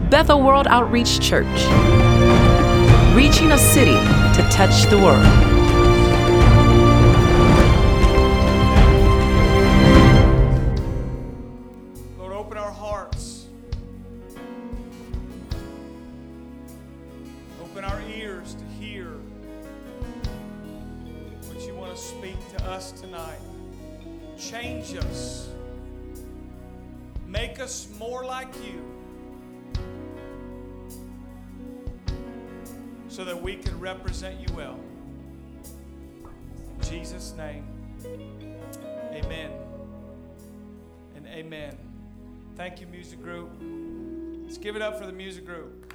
Bethel World Outreach Church, reaching a city to touch the world. Lord, open our hearts. Open our ears to hear what you want to speak to us tonight. Change us. Make us more like you so that we can represent you well. In Jesus' name, amen and amen. Thank you, music group. Let's give it up for the music group.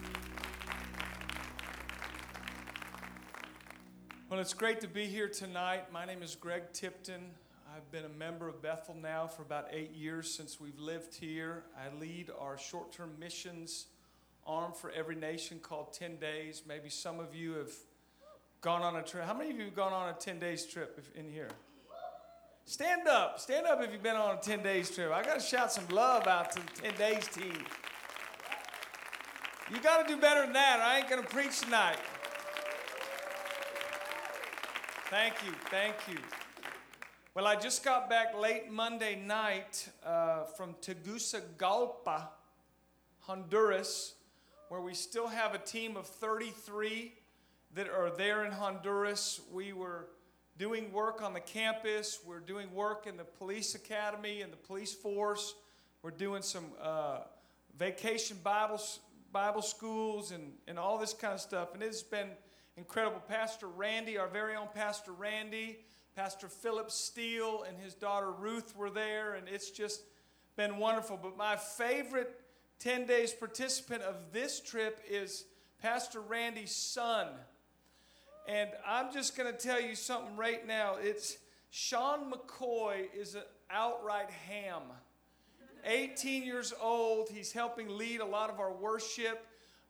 Well, it's great to be here tonight. My name is Greg Tipton. I've been a member of Bethel now for about 8 years since we've lived here. I lead our short-term missions arm for every nation called 10 Days. Maybe some of you have gone on a trip. How many of you have gone on a 10 days trip in here? Stand up. Stand up if you've been on a 10 days trip. I got to shout some love out to the 10 days team. You got to do better than that. I ain't going to preach tonight. Thank you. Thank you. Well, I just got back late Monday night from Tegucigalpa, Honduras, where we still have a team of 33 that are there in Honduras. We were doing work on the campus. We're doing work in the police academy and the police force. We're doing some vacation Bible schools and all this kind of stuff. And it's been incredible. Pastor Randy, our very own Pastor Randy, Pastor Philip Steele and his daughter Ruth were there, and it's just been wonderful. But my favorite 10 days participant of this trip is Pastor Randy's son. And I'm just going to tell you something right now. It's Sean McCoy is an outright ham. 18 years old. He's helping lead a lot of our worship.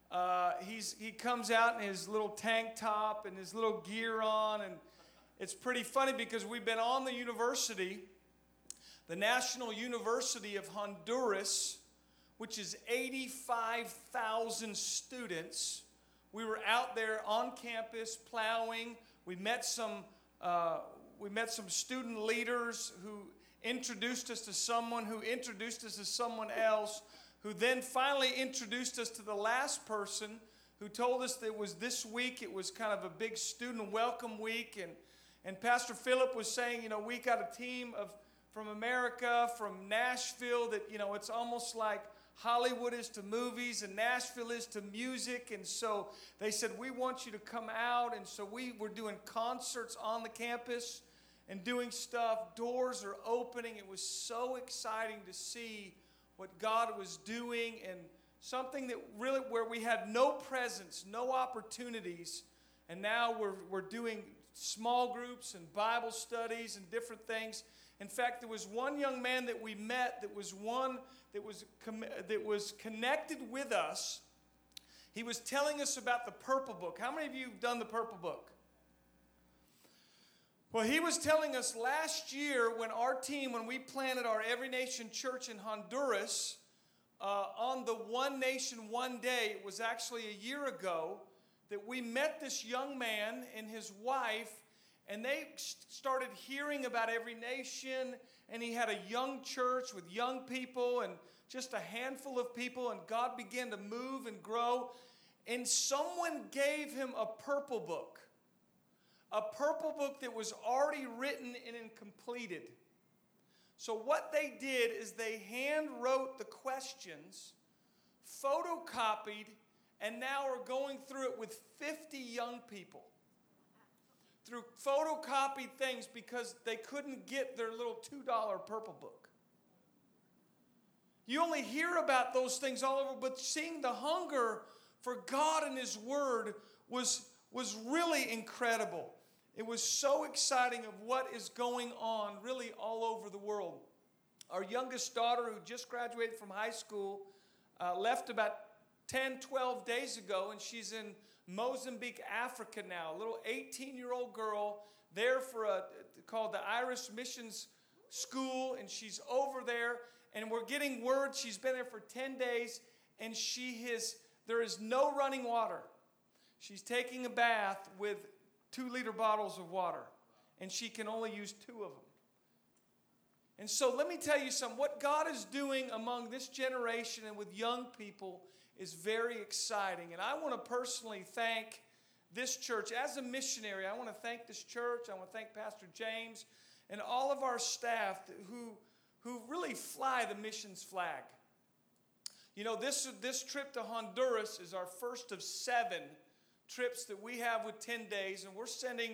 He comes out in his little tank top and his little gear on, and it's pretty funny because we've been on the university, the National University of Honduras, which is 85,000 students. We were out there on campus plowing. We met some student leaders who introduced us to someone who introduced us to someone else, who then finally introduced us to the last person who told us that it was this week. It was kind of a big student welcome week, and Pastor Philip was saying, we got a team from America, from Nashville, that, it's almost like Hollywood is to movies and Nashville is to music. And so they said, we want you to come out. And so we were doing concerts on the campus and doing stuff. Doors are opening. It was so exciting to see what God was doing, and something that really, where we had no presence, no opportunities. And now we're doing small groups and Bible studies and different things. In fact, there was one young man that we met that was connected with us. He was telling us about the Purple Book. How many of you have done the Purple Book? Well, he was telling us last year when we planted our Every Nation Church in Honduras, on the One Nation, One Day, it was actually a year ago, that we met this young man and his wife, and they started hearing about Every Nation, and he had a young church with young people and just a handful of people, and God began to move and grow, and someone gave him a purple book that was already written and completed. So what they did is they hand wrote the questions, photocopied, and now we're going through it with 50 young people through photocopied things because they couldn't get their little $2 purple book. You only hear about those things all over, but seeing the hunger for God and His Word was really incredible. It was so exciting of what is going on really all over the world. Our youngest daughter, who just graduated from high school, left about 10, 12 days ago, and she's in Mozambique, Africa now. A little 18-year-old girl there for called the Irish Missions School, and she's over there, and we're getting word she's been there for 10 days, and there is no running water. She's taking a bath with 2-liter bottles of water, and she can only use 2 of them. And so let me tell you something. What God is doing among this generation and with young people is very exciting. And I want to personally thank this church. As a missionary, I want to thank this church. I want to thank Pastor James and all of our staff who really fly the missions flag. You know, this trip to Honduras is our first of 7 trips that we have with 10 days, and we're sending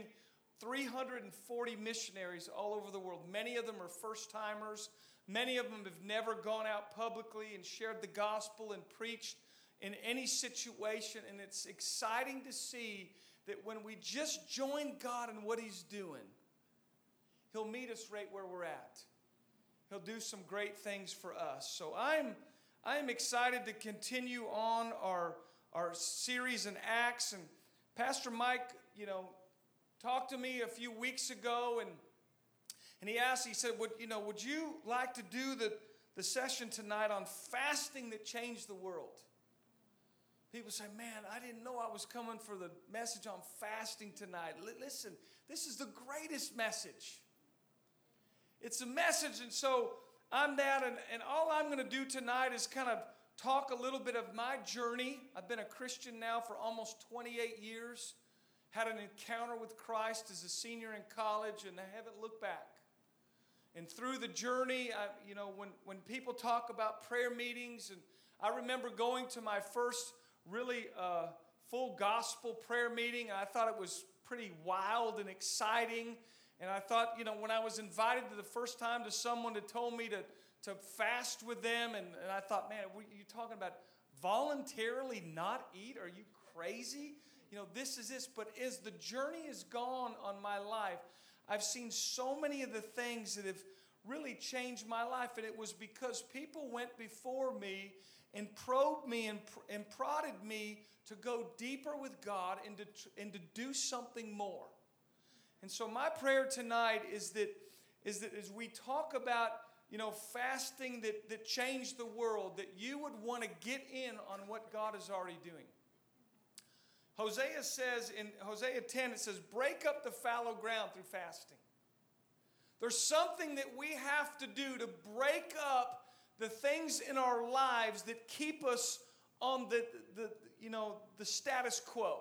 340 missionaries all over the world. Many of them are first-timers. Many of them have never gone out publicly and shared the gospel and preached in any situation, and it's exciting to see that when we just join God in what He's doing, He'll meet us right where we're at. He'll do some great things for us. So I'm excited to continue on our series in Acts. And Pastor Mike, talked to me a few weeks ago, and he said, would you like to do the session tonight on fasting that changed the world? People say, man, I didn't know I was coming for the message on fasting tonight. Listen, this is the greatest message. It's a message, and so I'm that, and all I'm going to do tonight is kind of talk a little bit of my journey. I've been a Christian now for almost 28 years. Had an encounter with Christ as a senior in college, and I haven't looked back. And through the journey, when people talk about prayer meetings, and I remember going to my first really full gospel prayer meeting. I thought it was pretty wild and exciting. And I thought, when I was invited to the first time to someone that told me to fast with them, and I thought, man, are you talking about voluntarily not eat? Are you crazy? This is this. But as the journey has gone on my life, I've seen so many of the things that have really changed my life. And it was because people went before me and probed me and prodded me to go deeper with God and to do something more. And so my prayer tonight is that as we talk about fasting that changed the world, that you would want to get in on what God is already doing. Hosea says in Hosea 10, it says, break up the fallow ground through fasting. There's something that we have to do to break up the things in our lives that keep us on the status quo.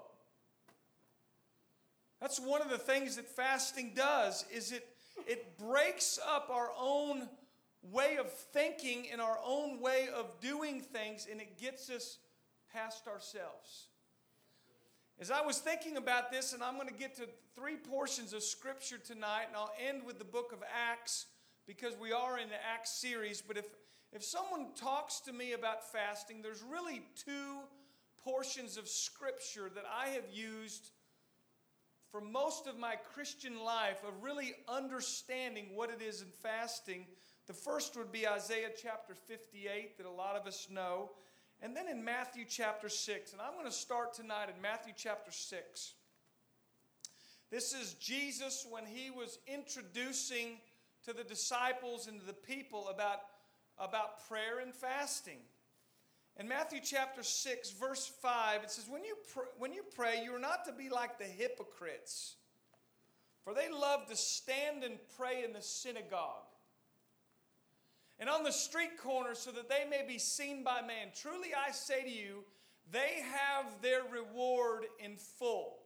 That's one of the things that fasting does, is it breaks up our own way of thinking and our own way of doing things, and it gets us past ourselves. As I was thinking about this, and I'm going to get to 3 portions of Scripture tonight, and I'll end with the book of Acts, because we are in the Acts series. But if someone talks to me about fasting, there's really 2 portions of Scripture that I have used for most of my Christian life of really understanding what it is in fasting. The first would be Isaiah chapter 58 that a lot of us know. And then in Matthew chapter 6. And I'm going to start tonight in Matthew chapter 6. This is Jesus when he was introducing to the disciples and to the people about prayer and fasting. In Matthew chapter 6, verse 5, it says, when you pray, you are not to be like the hypocrites, for they love to stand and pray in the synagogue and on the street corners so that they may be seen by man. Truly I say to you, they have their reward in full.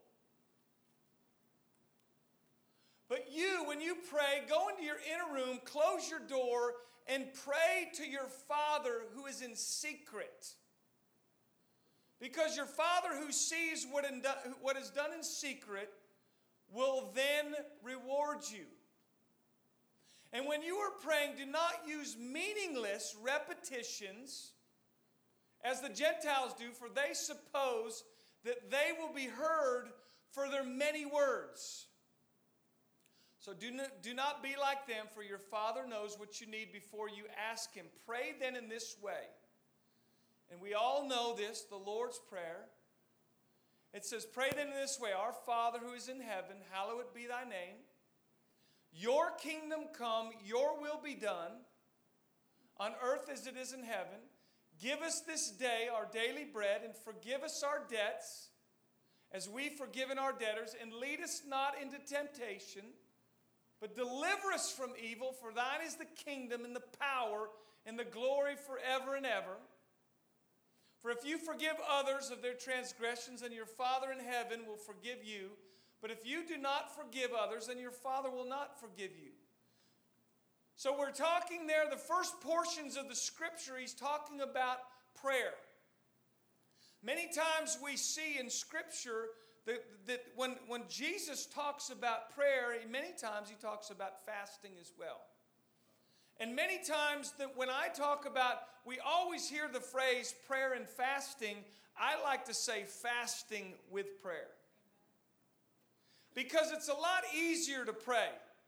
But you, when you pray, go into your inner room, close your door, and pray to your Father who is in secret. Because your Father who sees what is done in secret will then reward you. And when you are praying, do not use meaningless repetitions as the Gentiles do, for they suppose that they will be heard for their many words. So do not be like them, for your Father knows what you need before you ask Him. Pray then in this way. And we all know this, the Lord's Prayer. It says, pray then in this way, our Father who is in heaven, hallowed be thy name. Your kingdom come, your will be done, on earth as it is in heaven. Give us this day our daily bread, and forgive us our debts, as we've forgiven our debtors, and lead us not into temptation, but deliver us from evil, for thine is the kingdom and the power and the glory forever and ever. For if you forgive others of their transgressions, then your Father in heaven will forgive you. But if you do not forgive others, then your Father will not forgive you. So we're talking there, the first portions of the scripture, he's talking about prayer. Many times we see in scripture that when Jesus talks about prayer, many times he talks about fasting as well. And many times that when I talk about, we always hear the phrase prayer and fasting. I like to say fasting with prayer. Because it's a lot easier to pray.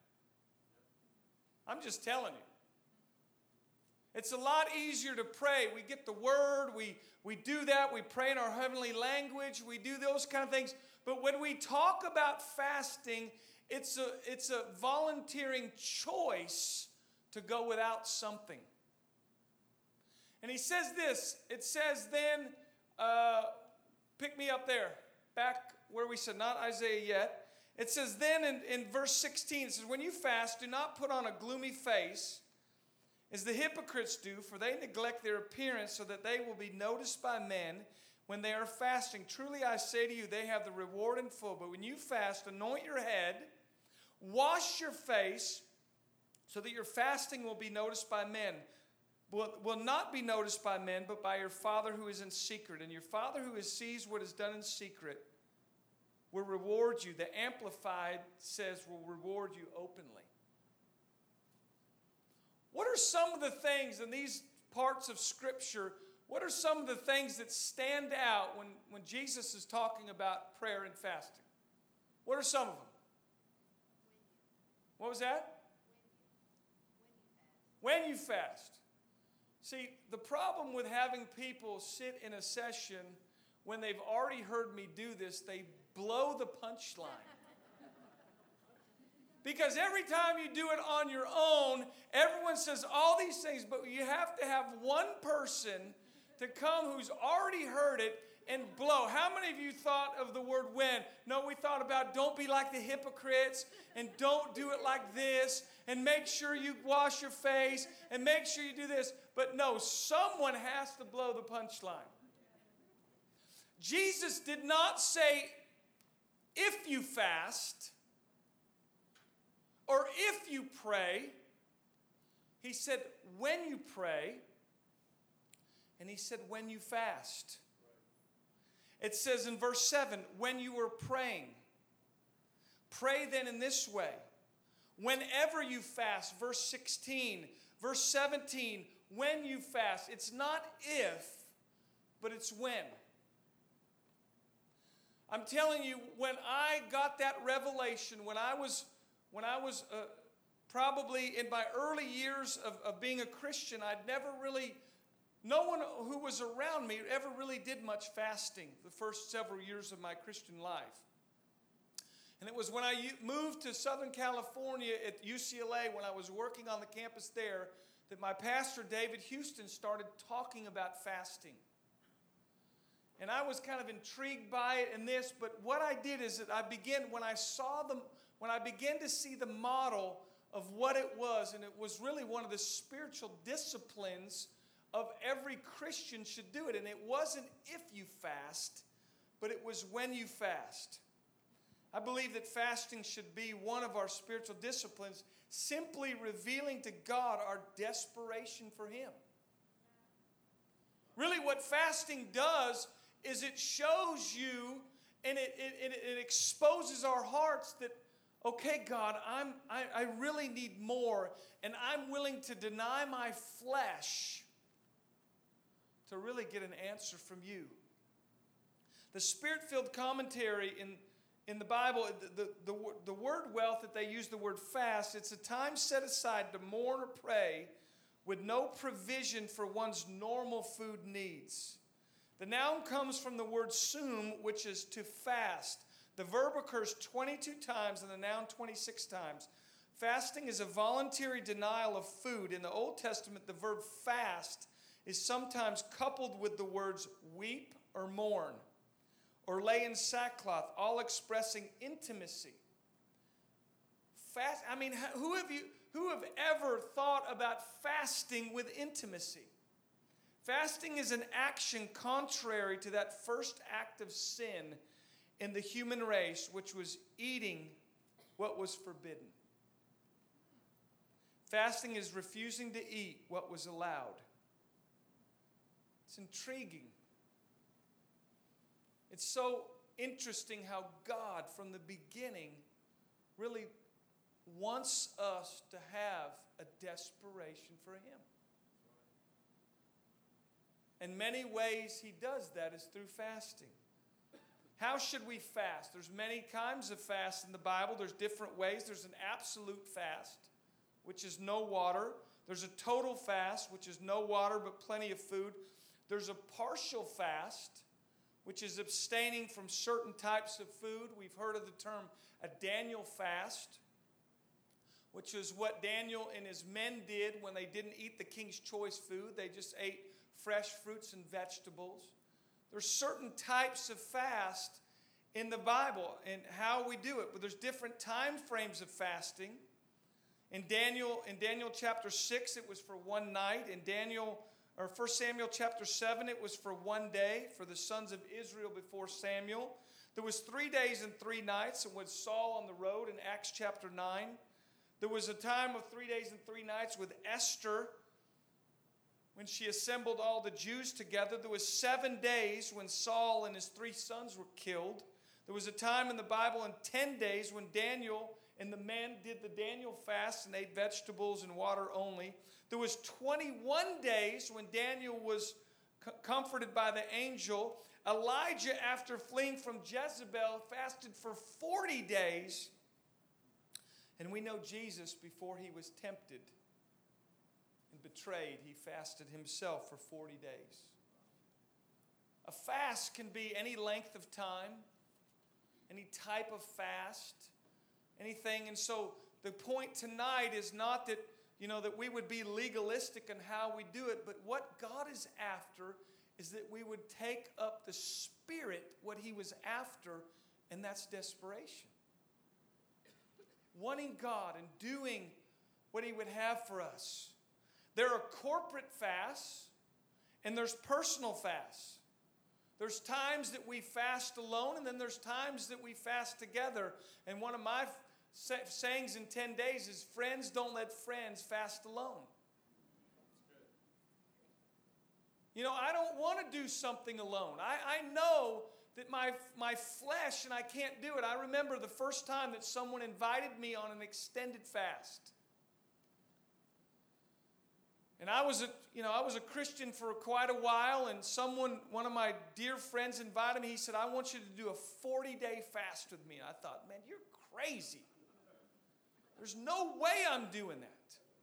I'm just telling you. It's a lot easier to pray. We get the word, we do that, we pray in our heavenly language, we do those kind of things. But when we talk about fasting, it's a volunteering choice to go without something. And he says this, it says then, pick me up there, back where we said, not Isaiah yet. It says then in verse 16, it says, when you fast, do not put on a gloomy face, as the hypocrites do, for they neglect their appearance so that they will be noticed by men when they are fasting. Truly I say to you, they have the reward in full. But when you fast, anoint your head, wash your face, so that your fasting will be noticed by men. Will not be noticed by men, but by your Father who is in secret. And your Father who sees what is done in secret will reward you. The Amplified says will reward you openly. What are some of the things in these parts of Scripture, what are some of the things that stand out when Jesus is talking about prayer and fasting? What are some of them? What was that? When you fast. See, the problem with having people sit in a session when they've already heard me do this, they blow the punchline. Because every time you do it on your own, everyone says all these things, but you have to have one person to come who's already heard it and blow. How many of you thought of the word when? No, we thought about don't be like the hypocrites and don't do it like this and make sure you wash your face and make sure you do this. But no, someone has to blow the punchline. Jesus did not say if you fast or if you pray. He said when you pray, and he said when you fast. It says in verse 7, when you are praying, pray then in this way. Whenever you fast, verse 16, verse 17, when you fast. It's not if, but it's when. I'm telling you, when I got that revelation, when I was probably in my early years of being a Christian, no one who was around me ever really did much fasting the first several years of my Christian life. And it was when I moved to Southern California at UCLA, when I was working on the campus there, that my pastor, David Houston, started talking about fasting. And I was kind of intrigued by it and this, but what I did is that when I began to see the model of what it was, and it was really one of the spiritual disciplines of every Christian should do it. And it wasn't if you fast, but it was when you fast. I believe that fasting should be one of our spiritual disciplines, simply revealing to God our desperation for Him. Really what fasting does is it shows you and it exposes our hearts that, okay, God, I really need more, and I'm willing to deny my flesh to really get an answer from you. The Spirit-filled commentary in the Bible, the word wealth that they use, the word fast, it's a time set aside to mourn or pray with no provision for one's normal food needs. The noun comes from the word sum, which is to fast. The verb occurs 22 times and the noun 26 times. Fasting is a voluntary denial of food. In the Old Testament, the verb fast is sometimes coupled with the words weep or mourn or lay in sackcloth, all expressing intimacy. Fast, I mean, who have ever thought about fasting with intimacy? Fasting is an action contrary to that first act of sin in the human race, which was eating what was forbidden. Fasting is refusing to eat what was allowed. It's intriguing. It's so interesting how God, from the beginning, really wants us to have a desperation for Him. In many ways, He does that is through fasting. How should we fast? There's many kinds of fast in the Bible. There's different ways. There's an absolute fast, which is no water. There's a total fast, which is no water but plenty of food. There's a partial fast, which is abstaining from certain types of food. We've heard of the term a Daniel fast, which is what Daniel and his men did when they didn't eat the king's choice food. They just ate fresh fruits and vegetables. There's certain types of fast in the Bible and how we do it, but there's different time frames of fasting. In Daniel chapter 6, it was for one night. In 1 Samuel chapter 7, it was for one day for the sons of Israel before Samuel. There was 3 days and 3 nights, and with Saul on the road in Acts chapter 9. There was a time of 3 days and 3 nights with Esther when she assembled all the Jews together. There was 7 days when Saul and his 3 sons were killed. There was a time in the Bible in 10 days when Daniel and the men did the Daniel fast and ate vegetables and water only. There was 21 days when Daniel was comforted by the angel. Elijah, after fleeing from Jezebel, fasted for 40 days. And we know Jesus, before he was tempted and betrayed, he fasted himself for 40 days. A fast can be any length of time, any type of fast, anything. And so the point tonight is not that, that we would be legalistic in how we do it, but what God is after is that we would take up the Spirit, what he was after, and that's desperation. Wanting God and doing what he would have for us. There are corporate fasts and there's personal fasts. There's times that we fast alone, and then there's times that we fast together. And one of my sayings in 10 days is, friends, don't let friends fast alone. I don't want to do something alone. I know that my flesh, and I can't do it. I remember the first time that someone invited me on an extended fast. And I was a Christian for quite a while, and one of my dear friends invited me. He said, I want you to do a 40-day fast with me. And I thought, man, you're crazy. There's no way I'm doing that.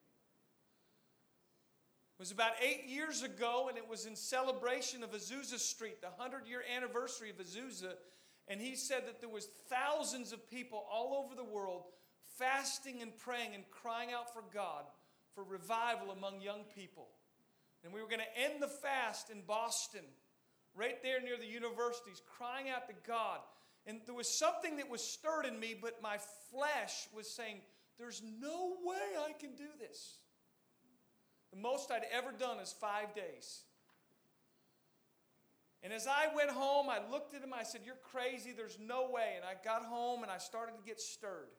It was about 8 years ago, and it was in celebration of Azusa Street, the 100-year anniversary of Azusa. And he said that there was thousands of people all over the world fasting and praying and crying out for God for revival among young people. And we were going to end the fast in Boston, right there near the universities, crying out to God. And there was something that was stirred in me, but my flesh was saying, there's no way I can do this. The most I'd ever done is 5 days. And as I went home, I looked at him, I said, you're crazy, there's no way. And I got home and I started to get stirred.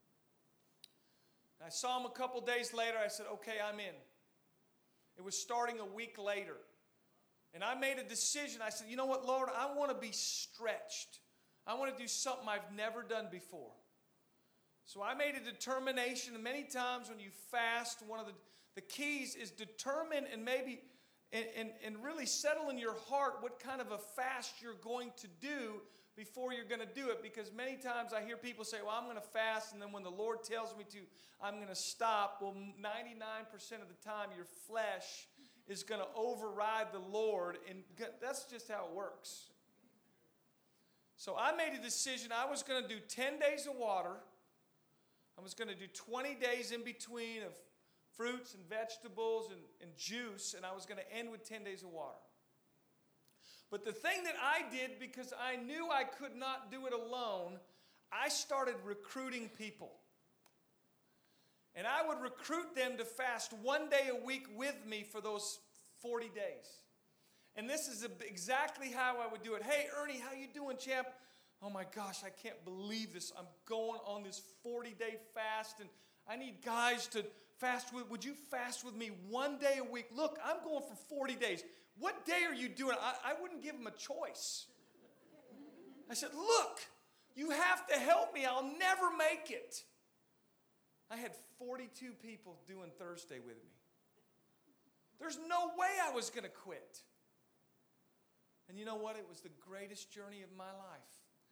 I saw him a couple days later. I said, okay, I'm in. It was starting a week later. And I made a decision. I said, you know what, Lord, I want to be stretched. I want to do something I've never done before. So I made a determination. And many times when you fast, one of the keys is determine and maybe and really settle in your heart what kind of a fast you're going to do before you're going to do it. Because many times I hear people say, well, I'm going to fast, and then when the Lord tells me to, I'm going to stop. Well, 99% of the time your flesh is going to override the Lord, and that's just how it works. So I made a decision. I was going to do 10 days of water. I was going to do 20 days in between of fruits and vegetables and juice, and I was going to end with 10 days of water. But the thing that I did, because I knew I could not do it alone, I started recruiting people. And I would recruit them to fast one day a week with me for those 40 days. And this is exactly how I would do it. Hey, Ernie, how you doing, champ? Oh my gosh, I can't believe this. I'm going on this 40-day fast, and I need guys to fast with. Would you fast with me one day a week? Look, I'm going for 40 days. What day are you doing? I wouldn't give them a choice. I said, look, you have to help me. I'll never make it. I had 42 people doing Thursday with me. There's no way I was going to quit. And you know what? It was the greatest journey of my life.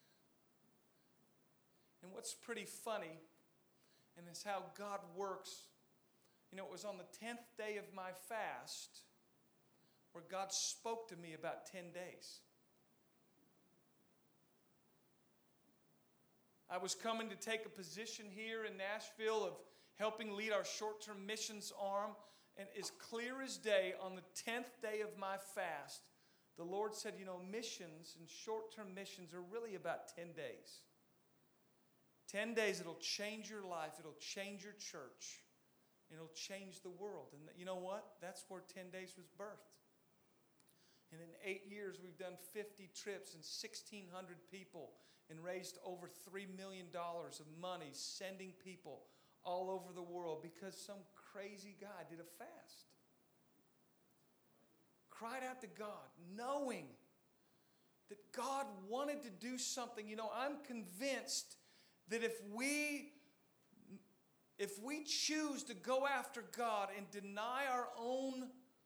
And what's pretty funny, and it's how God works, you know, it was on the 10th day of my fast where God spoke to me about 10 days. I was coming to take a position here in Nashville of helping lead our short-term missions arm. And as clear as day, on the 10th day of my fast, the Lord said, you know, missions and short-term missions are really about 10 days. 10 days, it'll change your life. It'll change your church. It'll change the world. And you know what? That's where 10 days was birthed. And in 8 years, we've done 50 trips and 1,600 people and raised over $3 million of money, sending people all over the world because some crazy guy did a fast. Cried out to God, knowing that God wanted to do something. You know, I'm convinced that if we choose to go after God and deny our own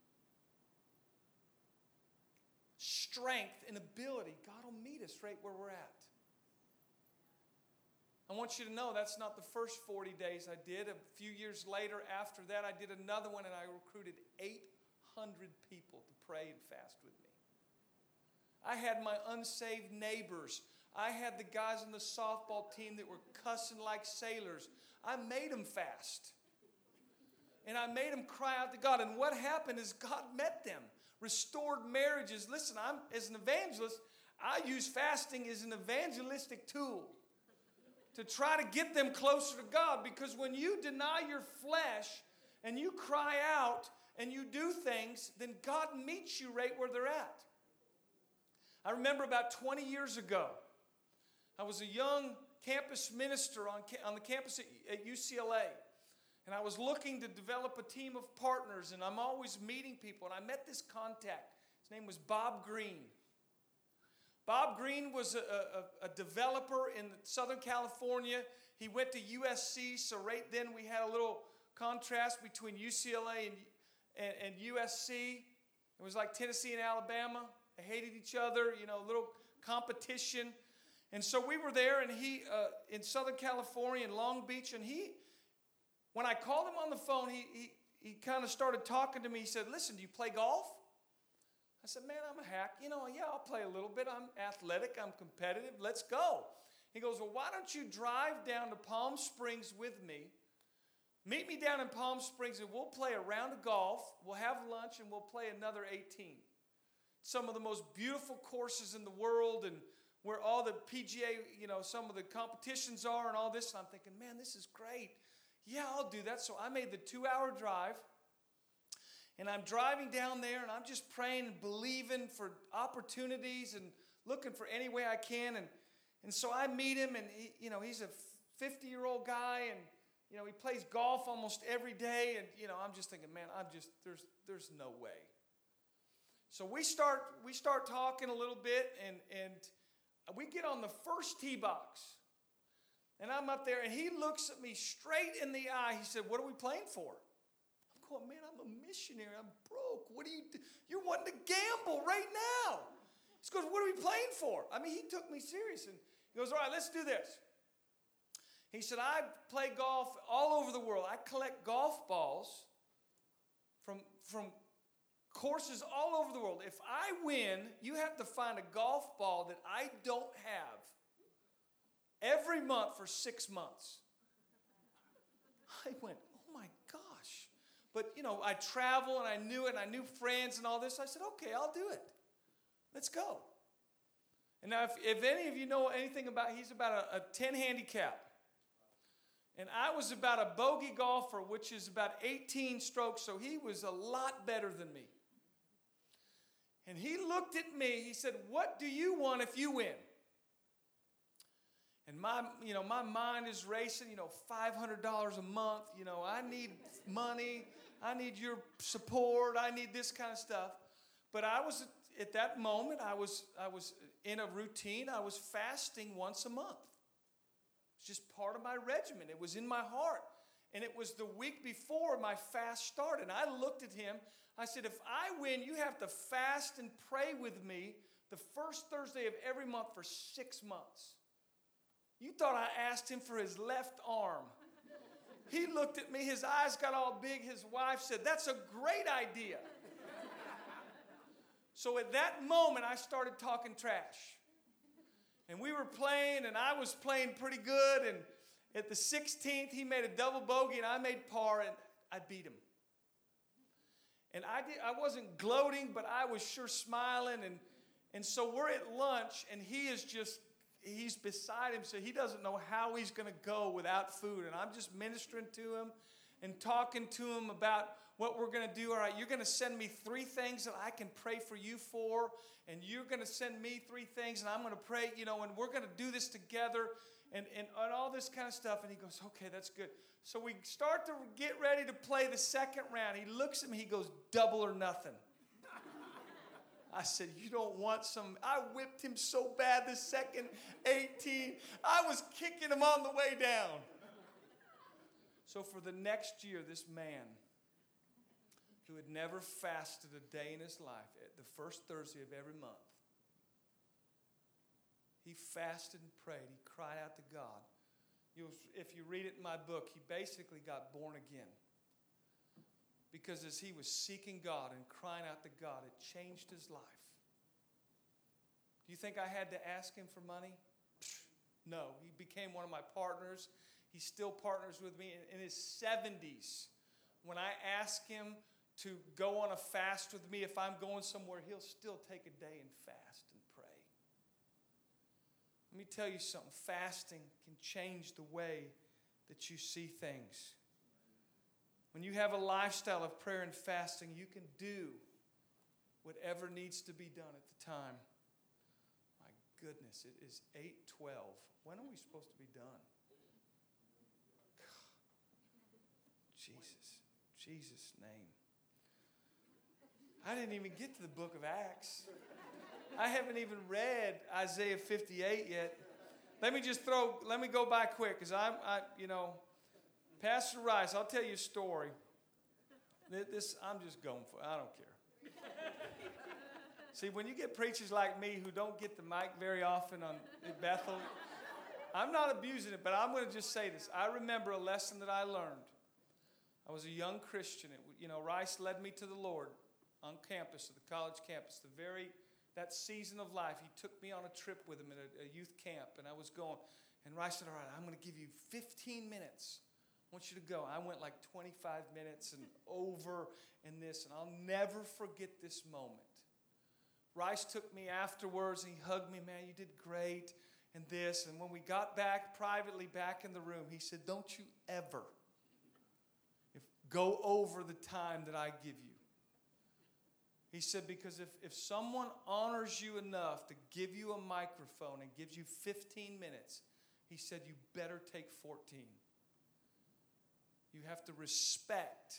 strength and ability, God will meet us right where we're at. I want you to know that's not the first 40 days I did. A few years later after that, I did another one, and I recruited 800 people to pray and fast with me. I had my unsaved neighbors. I had the guys on the softball team that were cussing like sailors. I made them fast. And I made them cry out to God. And what happened is God met them, restored marriages. Listen, as an evangelist, I use fasting as an evangelistic tool to try to get them closer to God. Because when you deny your flesh and you cry out and you do things, then God meets you right where they're at. I remember about 20 years ago, I was a young campus minister on the campus at UCLA. And I was looking to develop a team of partners, and I'm always meeting people. And I met this contact. His name was Bob Green. Bob Green was a developer in Southern California. He went to USC, so right then we had a little contrast between UCLA and USC. It was like Tennessee and Alabama. They hated each other, you know, a little competition. And so we were there, and he in Southern California, in Long Beach, and when I called him on the phone, he kind of started talking to me. He said, listen, do you play golf? I said, man, I'm a hack. You know, yeah, I'll play a little bit. I'm athletic. I'm competitive. Let's go. He goes, well, why don't you drive down to Palm Springs with me? Meet me down in Palm Springs, and we'll play a round of golf. We'll have lunch, and we'll play another 18. Some of the most beautiful courses in the world, and where all the PGA, you know, some of the competitions are and all this. And I'm thinking, man, this is great. Yeah, I'll do that. So I made the 2-hour drive. And I'm driving down there, and I'm just praying and believing for opportunities and looking for any way I can. And so I meet him, and he's a 50-year-old guy, and he plays golf almost every day. And I'm just thinking, man, there's no way. So we start talking a little bit, and we get on the first tee box. And I'm up there, and he looks at me straight in the eye. He said, what are we playing for? I'm going, man, I'm a missionary. I'm broke. What do you do? You're wanting to gamble right now. He goes, what are we playing for? I mean, he took me serious. And he goes, all right, let's do this. He said, I play golf all over the world. I collect golf balls from courses all over the world. If I win, you have to find a golf ball that I don't have every month for 6 months. I went, oh my gosh. But, I travel and I knew it and I knew friends and all this. I said, okay, I'll do it. Let's go. And now if any of you know anything about, he's about a 10 handicap. And I was about a bogey golfer, which is about 18 strokes, so he was a lot better than me. And he looked at me, he said, what do you want if you win? And my mind is racing, $500 a month, I need money, I need your support, I need this kind of stuff. But at that moment, I was in a routine, I was fasting once a month. It's just part of my regimen. It was in my heart. And it was the week before my fast started. And I looked at him. I said, if I win, you have to fast and pray with me the first Thursday of every month for 6 months. You thought I asked him for his left arm. He looked at me. His eyes got all big. His wife said, that's a great idea. So at that moment, I started talking trash. And we were playing, and I was playing pretty good. And at the 16th, he made a double bogey, and I made par, and I beat him. And I wasn't gloating, but I was sure smiling. And so we're at lunch, and he's beside him, so he doesn't know how he's going to go without food. And I'm just ministering to him and talking to him about what we're going to do. All right, you're going to send me 3 things that I can pray for you for, and you're going to send me 3 things, and I'm going to pray, and we're going to do this together, and all this kind of stuff. And he goes, okay, that's good. So we start to get ready to play the second round. He looks at me, he goes, double or nothing. I said, you don't want some. I whipped him so bad the second 18. I was kicking him on the way down. So for the next year, this man who had never fasted a day in his life, at the first Thursday of every month, he fasted and prayed. He cried out to God. If you read it in my book, he basically got born again. Because as he was seeking God and crying out to God, it changed his life. Do you think I had to ask him for money? No. He became one of my partners. He still partners with me in his 70s. When I ask him to go on a fast with me, if I'm going somewhere, he'll still take a day and fast and pray. Let me tell you something. Fasting can change the way that you see things. When you have a lifestyle of prayer and fasting, you can do whatever needs to be done at the time. My goodness, it is 8:12. When are we supposed to be done? Jesus' name. I didn't even get to the book of Acts. I haven't even read Isaiah 58 yet. Let me go by quick, because Pastor Rice, I'll tell you a story. I'm just going for it. I don't care. See, when you get preachers like me who don't get the mic very often in Bethel, I'm not abusing it, but I'm going to just say this. I remember a lesson that I learned. I was a young Christian. Rice led me to the Lord on campus, at the college campus. That season of life, he took me on a trip with him at a youth camp, and I was going. And Rice said, all right, I'm going to give you 15 minutes. I want you to go. I went like 25 minutes and over and this, and I'll never forget this moment. Rice took me afterwards, and he hugged me. Man, you did great, and this. And when we got back, privately back in the room, he said, don't you ever go over the time that I give you. He said, because if someone honors you enough to give you a microphone and gives you 15 minutes, he said, you better take 14. You have to respect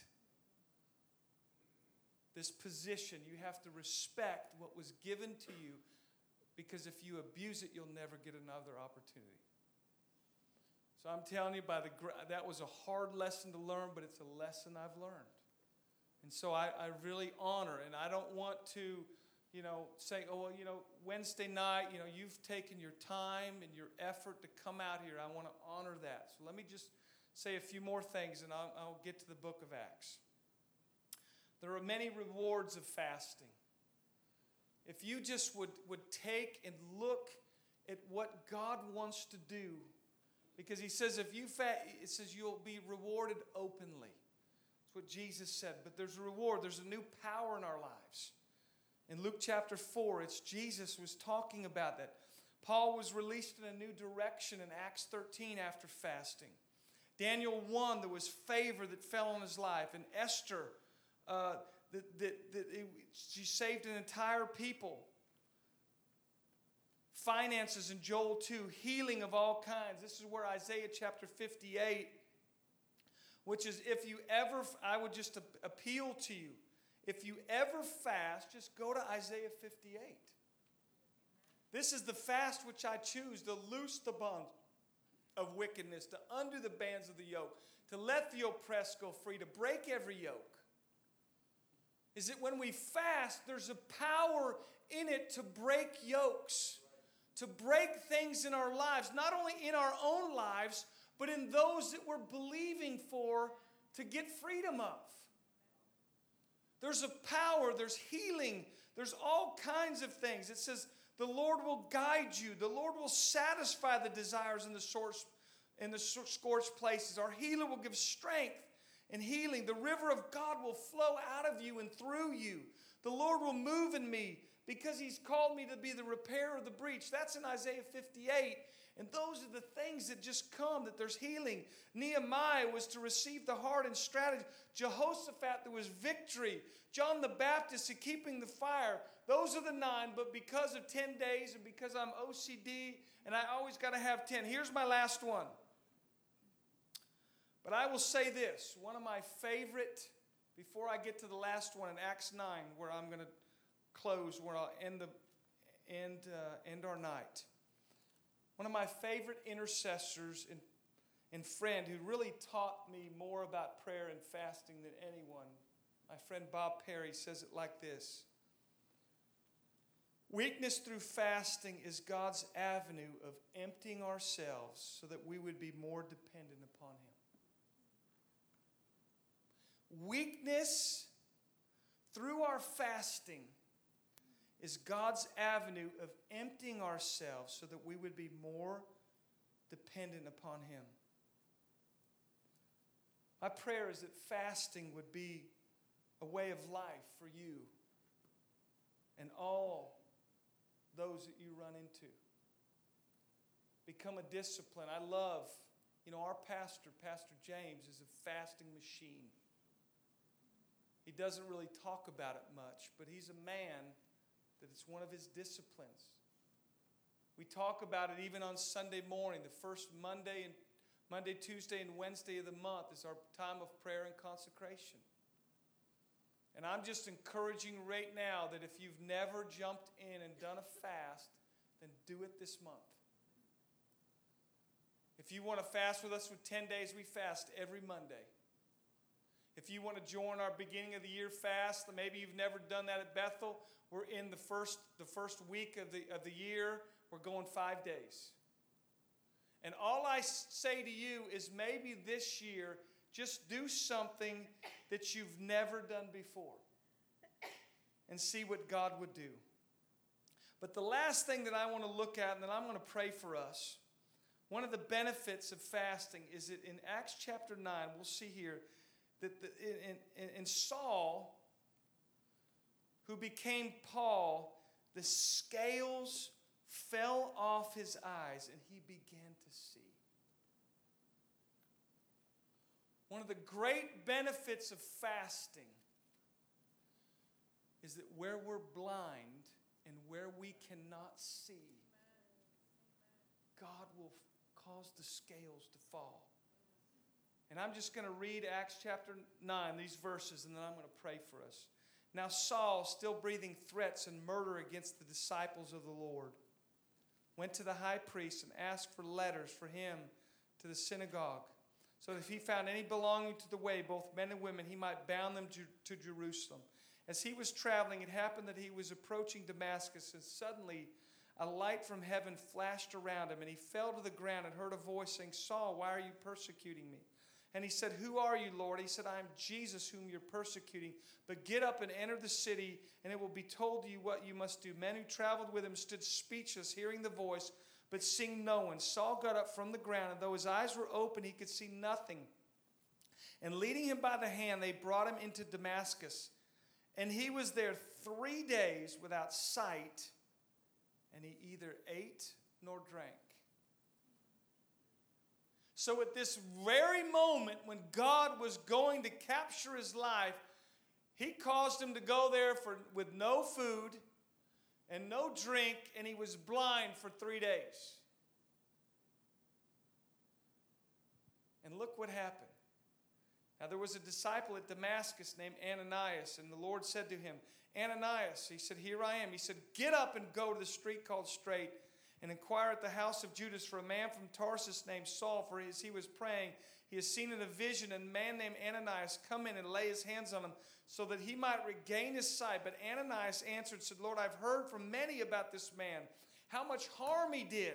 this position. You have to respect what was given to you, because if you abuse it, you'll never get another opportunity. So I'm telling you, that was a hard lesson to learn, but it's a lesson I've learned. And so I really honor, and I don't want to, say, Wednesday night, you've taken your time and your effort to come out here. I want to honor that. So let me just say a few more things, and I'll get to the book of Acts. There are many rewards of fasting. If you just would take and look at what God wants to do, because he says if you fast, it says you'll be rewarded openly. That's what Jesus said. But there's a reward. There's a new power in our lives. In Luke chapter 4, it's Jesus was talking about that. Paul was released in a new direction in Acts 13 after fasting. Daniel 1, there was favor that fell on his life. And Esther, she saved an entire people. Finances in Joel 2, healing of all kinds. This is where Isaiah chapter 58, which is if you ever, I would just appeal to you, if you ever fast, just go to Isaiah 58. This is the fast which I choose, to loose the bonds of wickedness, to undo the bands of the yoke, to let the oppressed go free, to break every yoke. Is that when we fast, there's a power in it to break yokes, to break things in our lives, not only in our own lives, but in those that we're believing for to get freedom of. There's a power, there's healing, there's all kinds of things. It says, the Lord will guide you. The Lord will satisfy the desires in the scorched places. Our healer will give strength and healing. The river of God will flow out of you and through you. The Lord will move in me because He's called me to be the repairer of the breach. That's in Isaiah 58. And those are the things that just come, that there's healing. Nehemiah was to receive the heart and strategy. Jehoshaphat, there was victory. John the Baptist, keeping the fire. Those are the 9, but because of 10 days and because I'm OCD and I always got to have 10. Here's my last one. But I will say this. One of my favorite, before I get to the last one in Acts 9, where I'm going to close, where I'll end our night. One of my favorite intercessors and friend who really taught me more about prayer and fasting than anyone, my friend Bob Perry, says it like this. Weakness through fasting is God's avenue of emptying ourselves so that we would be more dependent upon Him. Weakness through our fasting is God's avenue of emptying ourselves so that we would be more dependent upon Him. My prayer is that fasting would be a way of life for you and all those that you run into. Become a discipline. I love, our pastor, Pastor James, is a fasting machine. He doesn't really talk about it much, but he's a man that it's one of his disciplines. We talk about it even on Sunday morning. The first Monday, Tuesday, and Wednesday of the month is our time of prayer and consecration. And I'm just encouraging right now that if you've never jumped in and done a fast, then do it this month. If you want to fast with us for 10 days, we fast every Monday. If you want to join our beginning of the year fast, maybe you've never done that at Bethel, we're in the first week of the year. We're going 5 days. And all I say to you is maybe this year, just do something that you've never done before and see what God would do. But the last thing that I want to look at, and then I'm going to pray for us, one of the benefits of fasting is that in Acts chapter 9, we'll see here, that in Saul, who became Paul, the scales fell off his eyes and he began to see. One of the great benefits of fasting is that where we're blind and where we cannot see, God will cause the scales to fall. And I'm just going to read Acts chapter 9, these verses, and then I'm going to pray for us. Now Saul, still breathing threats and murder against the disciples of the Lord, went to the high priest and asked for letters for him to the synagogue, so that if he found any belonging to the way, both men and women, he might bound them to Jerusalem. As he was traveling, it happened that he was approaching Damascus, and suddenly a light from heaven flashed around him, and he fell to the ground and heard a voice saying, Saul, why are you persecuting me? And he said, who are you, Lord? He said, I am Jesus whom you're persecuting. But get up and enter the city, and it will be told to you what you must do. Men who traveled with him stood speechless, hearing the voice, but seeing no one. Saul got up from the ground, and though his eyes were open, he could see nothing. And leading him by the hand, they brought him into Damascus. And he was there 3 days without sight, and he either ate nor drank. So at this very moment when God was going to capture his life, he caused him to go there with no food and no drink, and he was blind for 3 days. And look what happened. Now there was a disciple at Damascus named Ananias, and the Lord said to him, Ananias, he said, here I am. He said, get up and go to the street called Straight and inquire at the house of Judas for a man from Tarsus named Saul, for as he was praying, he has seen in a vision a man named Ananias come in and lay his hands on him so that he might regain his sight. But Ananias answered and said, Lord, I've heard from many about this man, how much harm he did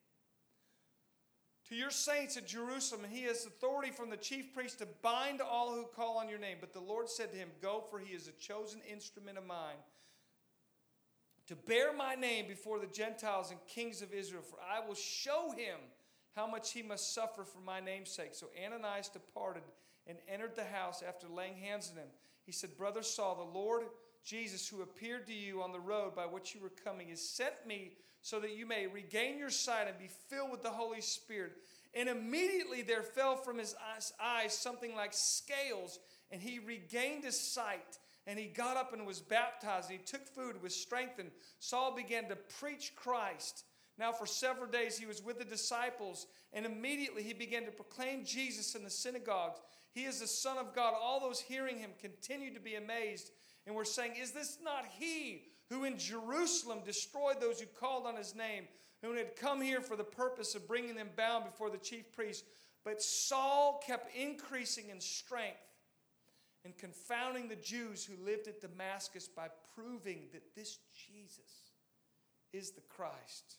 to your saints at Jerusalem, and he has authority from the chief priest to bind all who call on your name. But the Lord said to him, go, for he is a chosen instrument of mine to bear my name before the Gentiles and kings of Israel, for I will show him how much he must suffer for my name's sake. So Ananias departed and entered the house after laying hands on him. He said, Brother Saul, the Lord Jesus, who appeared to you on the road by which you were coming, has sent me so that you may regain your sight and be filled with the Holy Spirit. And immediately there fell from his eyes something like scales, and he regained his sight. And he got up and was baptized, and he took food and was strengthened. Saul began to preach Christ. Now for several days he was with the disciples, and immediately he began to proclaim Jesus in the synagogues. He is the Son of God. All those hearing him continued to be amazed and were saying, is this not he who in Jerusalem destroyed those who called on his name, who had come here for the purpose of bringing them bound before the chief priests? But Saul kept increasing in strength and confounding the Jews who lived at Damascus by proving that this Jesus is the Christ.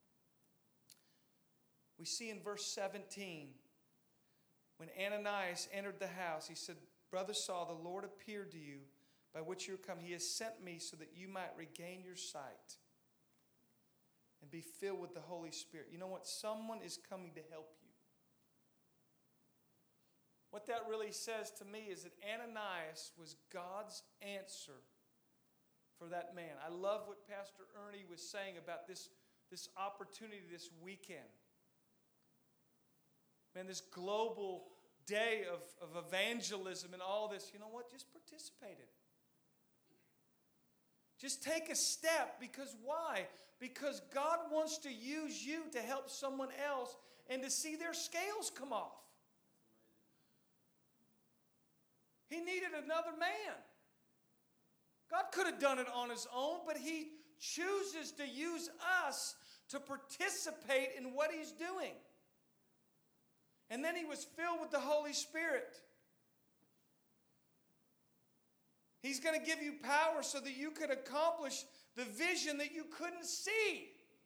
We see in verse 17, when Ananias entered the house, he said, Brother Saul, the Lord appeared to you by which you are come. He has sent me so that you might regain your sight and be filled with the Holy Spirit. You know what? Someone is coming to help you. What that really says to me is that Ananias was God's answer for that man. I love what Pastor Ernie was saying about this opportunity this weekend. Man, this global day of evangelism and all this, you know what? Just participate in it. Just take a step, because why? Because God wants to use you to help someone else and to see their scales come off. He needed another man. God could have done it on his own, but he chooses to use us to participate in what he's doing. And then he was filled with the Holy Spirit. He's going to give you power so that you could accomplish the vision that you couldn't see.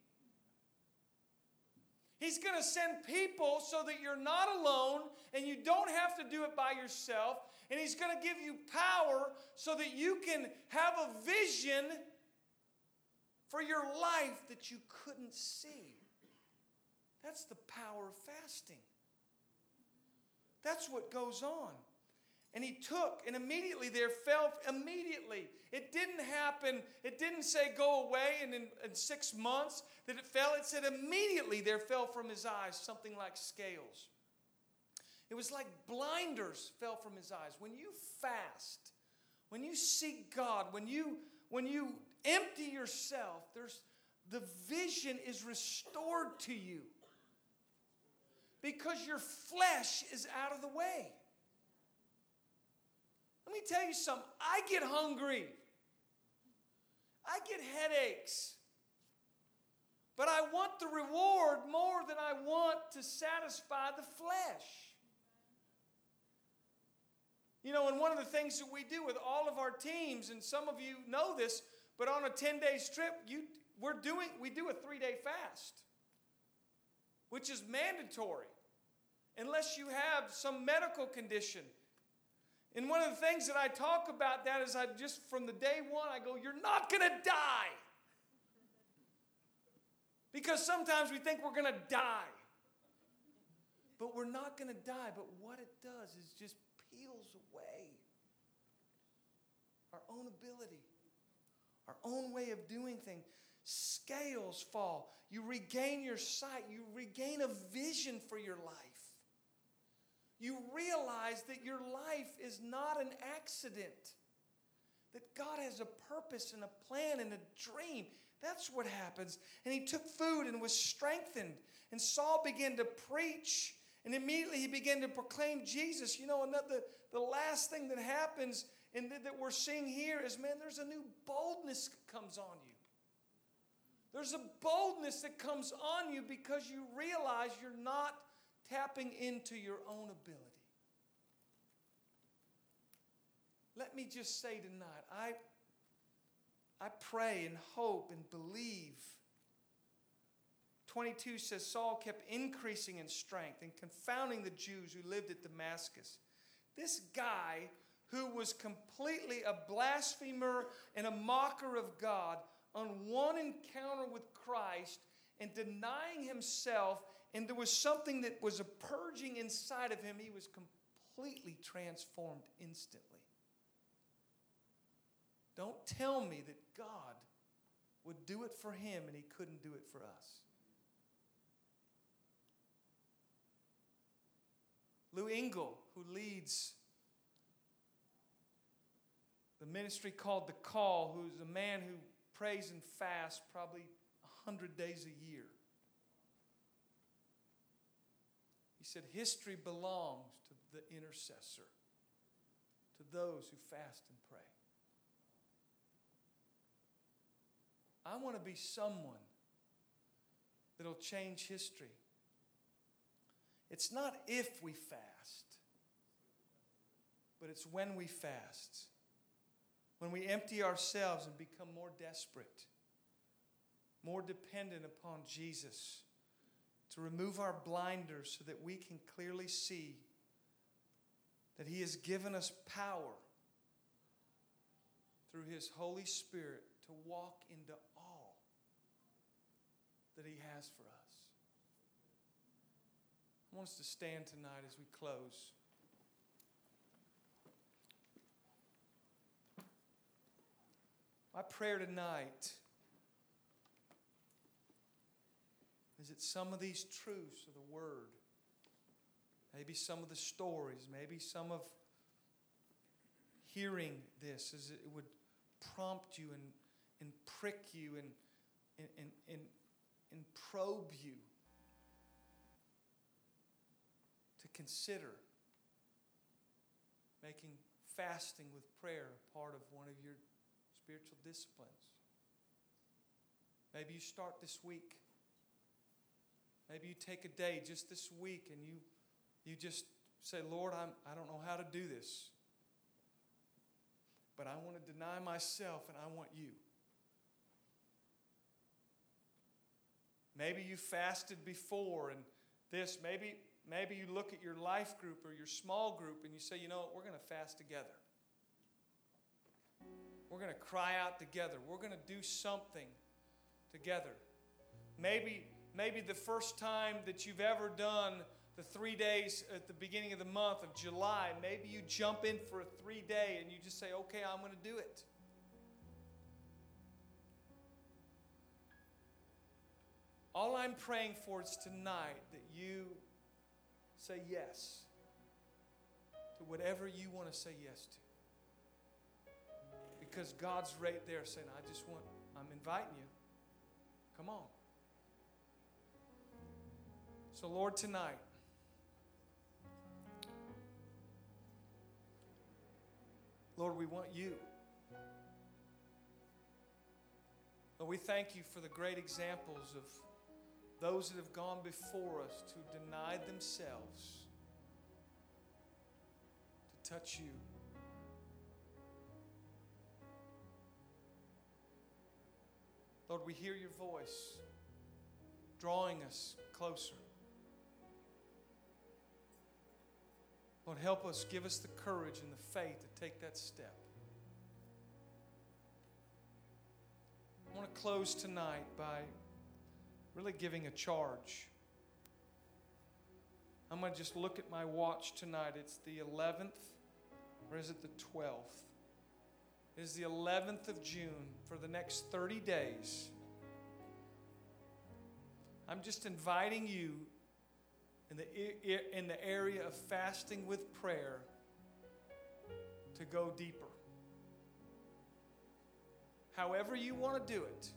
He's going to send people so that you're not alone and you don't have to do it by yourself. And he's going to give you power so that you can have a vision for your life that you couldn't see. That's the power of fasting. That's what goes on. And he took, and immediately there fell, immediately. It didn't happen, it didn't say go away and in 6 months that it fell. It said immediately there fell from his eyes something like scales. It was like blinders fell from his eyes. When you fast, when you seek God, when you empty yourself, the vision is restored to you. Because your flesh is out of the way. Let me tell you something. I get hungry. I get headaches. But I want the reward more than I want to satisfy the flesh. You know, and one of the things that we do with all of our teams, and some of you know this, but on a 10-day trip, we do a 3-day fast, which is mandatory, unless you have some medical condition. And one of the things that I talk about that is from the day one, I go, you're not going to die. Because sometimes we think we're going to die. But we're not going to die. But what it does is just peels away. Our own ability, our own way of doing things. Scales fall. You regain your sight. You regain a vision for your life. You realize that your life is not an accident. That God has a purpose and a plan and a dream. That's what happens. And he took food and was strengthened. And Saul began to preach. And immediately he began to proclaim Jesus. You know, and the last thing that happens and that we're seeing here is, man, there's a new boldness that comes on you. There's a boldness that comes on you because you realize you're not tapping into your own ability. Let me just say tonight, I pray and hope and believe. 22 says, Saul kept increasing in strength and confounding the Jews who lived at Damascus. This guy who was completely a blasphemer and a mocker of God, on one encounter with Christ and denying himself, and there was something that was a purging inside of him, he was completely transformed instantly. Don't tell me that God would do it for him and he couldn't do it for us. Lou Engle, who leads the ministry called The Call, who's a man who prays and fasts probably 100 days a year. He said, history belongs to the intercessor, to those who fast and pray. I want to be someone that'll change history. It's not if we fast, but it's when we fast. When we empty ourselves and become more desperate, more dependent upon Jesus, to remove our blinders so that we can clearly see that he has given us power through his Holy Spirit to walk into all that he has for us. I want us to stand tonight as we close. My prayer tonight is that some of these truths of the Word, maybe some of the stories, maybe some of hearing this, is it would prompt you and prick you and probe you to consider making fasting with prayer a part of one of your spiritual disciplines. Maybe you start this week. Maybe you take a day just this week and you just say, Lord, I don't know how to do this, but I want to deny myself and I want you. Maybe you fasted before and this, maybe you look at your life group or your small group and you say, you know what, we're going to fast together. We're going to cry out together. We're going to do something together. Maybe the first time that you've ever done the 3 days at the beginning of the month of July, maybe you jump in for a 3-day and you just say, okay, I'm going to do it. All I'm praying for is tonight that you say yes to whatever you want to say yes to. Because God's right there saying, I'm inviting you. Come on. So Lord, tonight, Lord, we want you. Lord, we thank you for the great examples of those that have gone before us to deny themselves to touch you. Lord, we hear your voice drawing us closer. Lord, help us, give us the courage and the faith to take that step. I want to close tonight by really giving a charge. I'm going to just look at my watch tonight. It's the 11th Or is it the 12th? It is the 11th of June for the next 30 days. I'm just inviting you in the area of fasting with prayer to go deeper. However you want to do it.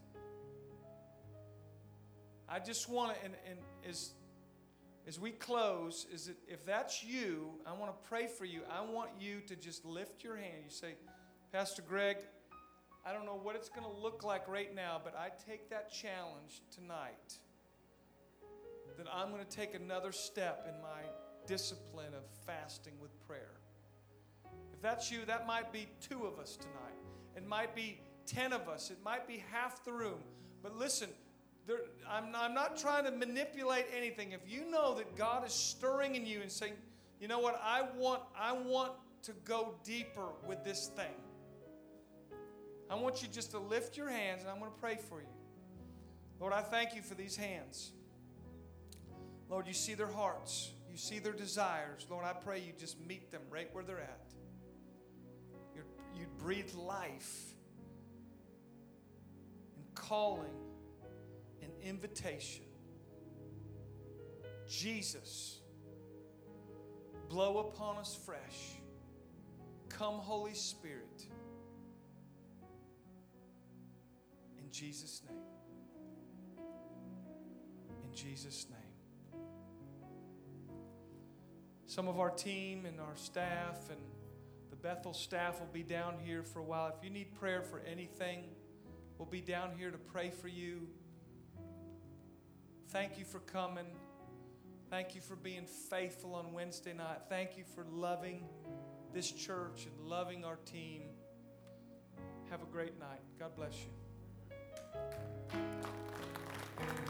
I just want to, and as we close, if that's you, I want to pray for you. I want you to just lift your hand. You say, Pastor Greg, I don't know what it's going to look like right now, but I take that challenge tonight that I'm going to take another step in my discipline of fasting with prayer. If that's you, that might be 2 of us tonight. It might be 10 of us. It might be half the room. But listen, I'm not trying to manipulate anything. If you know that God is stirring in you and saying, you know what, I want to go deeper with this thing. I want you just to lift your hands, and I'm going to pray for you. Lord, I thank you for these hands. Lord, you see their hearts. You see their desires. Lord, I pray you just meet them right where they're at. You'd breathe life and calling and invitation. Jesus, blow upon us fresh. Come, Holy Spirit. In Jesus' name. In Jesus' name. Some of our team and our staff and the Bethel staff will be down here for a while. If you need prayer for anything, we'll be down here to pray for you. Thank you for coming. Thank you for being faithful on Wednesday night. Thank you for loving this church and loving our team. Have a great night. God bless you.